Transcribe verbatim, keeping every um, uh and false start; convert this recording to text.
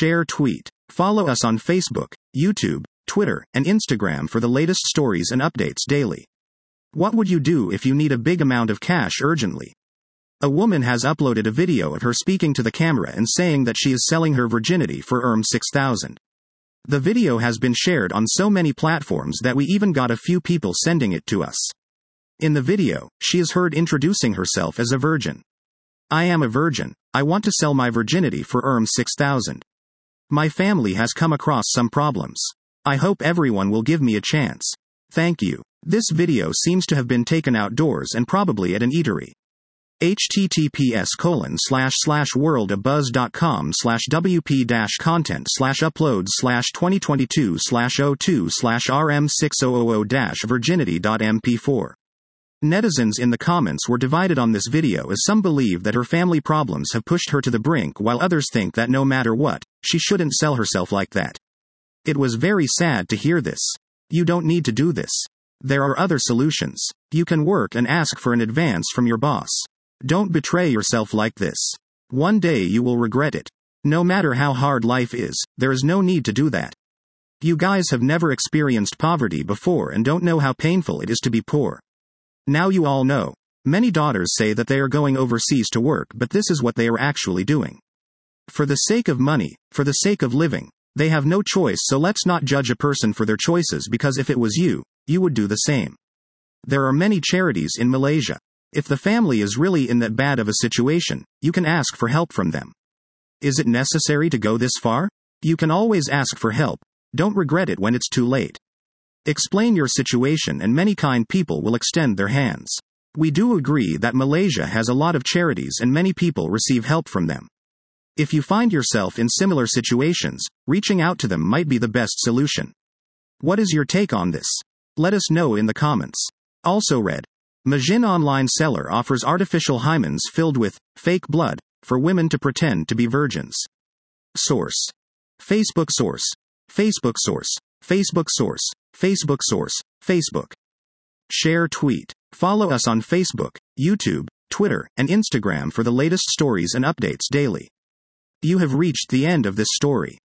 Share tweet. Follow us on Facebook, YouTube, Twitter, and Instagram for the latest stories and updates daily. What would you do if you need a big amount of cash urgently? A woman has uploaded a video of her speaking to the camera and saying that she is selling her virginity for E R M six thousand. The video has been shared on so many platforms that we even got a few people sending it to us. In the video, she is heard introducing herself as a virgin. I am a virgin. I want to sell my virginity for E R M six thousand. My family has come across some problems. I hope everyone will give me a chance. Thank you. This video seems to have been taken outdoors and probably at an eatery. https colon slash slash worldabuzz.com slash wp dash content slash uploads slash 2022 slash 02 slash rm6000 dash virginity.mp4. Netizens in the comments were divided on this video, as some believe that her family problems have pushed her to the brink, while others think that no matter what, she shouldn't sell herself like that. It was very sad to hear this. You don't need to do this. There are other solutions. You can work and ask for an advance from your boss. Don't betray yourself like this. One day you will regret it. No matter how hard life is, there is no need to do that. You guys have never experienced poverty before and don't know how painful it is to be poor. Now you all know. Many daughters say that they are going overseas to work, but this is what they are actually doing. For the sake of money, for the sake of living, they have no choice, so let's not judge a person for their choices, because if it was you, you would do the same. There are many charities in Malaysia. If the family is really in that bad of a situation, you can ask for help from them. Is it necessary to go this far? You can always ask for help. Don't regret it when it's too late. Explain your situation and many kind people will extend their hands. We do agree that Malaysia has a lot of charities and many people receive help from them. If you find yourself in similar situations, reaching out to them might be the best solution. What is your take on this? Let us know in the comments. Also read. Majin online seller offers artificial hymens filled with fake blood for women to pretend to be virgins. Source. Facebook source. Facebook source. Facebook source. Facebook source. Facebook. Share tweet. Follow us on Facebook, YouTube, Twitter, and Instagram for the latest stories and updates daily. You have reached the end of this story.